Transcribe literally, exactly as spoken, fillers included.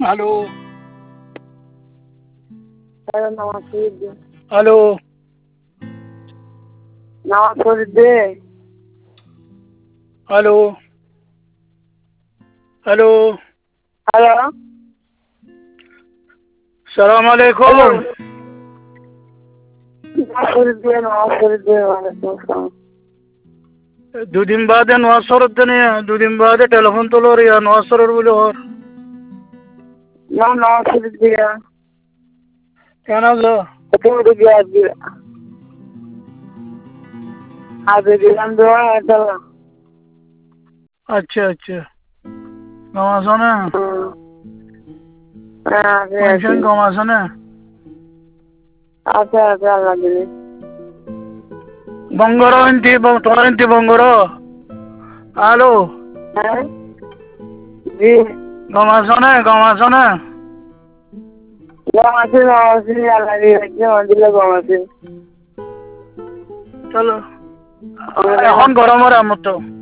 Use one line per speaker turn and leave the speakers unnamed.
hello
hello নামাজ পড়ে দে
hello
নামাজ পড়ে দে
হ্যালো হ্যালো
হ্যালো
সালাম আলাইকুম
হ্যালো নামাজ পড়ে দে নামাজ পড়ে দে ওয়ালাইকুম আসসালাম
দুদিন বাদে নোয়াজ সরত দেনে দুদিন বাদে টেলিফোন তোলো রে নোয়াজ সরর বলে ওর
না নামাজ পড়ে দে
কেন আছো
তুমি দিকে আসবি আজ দিলাম দেওয়া চলো
আচ্ছা আচ্ছা কম আছো না
হ্যাঁ আছে আছে
পেনশন কম আছো না
আছে আছে আল্লাহ দিলে
বঙ্গর ইন্তি তোমার ইন্তি বঙ্গর হ্যালো
হ্যাঁ জি
কম আছো না কম আছো না
গম আছে গম আছে আল্লাহ দিয়ে দিলে গম আছে
চলো এখন গরমের আমার তো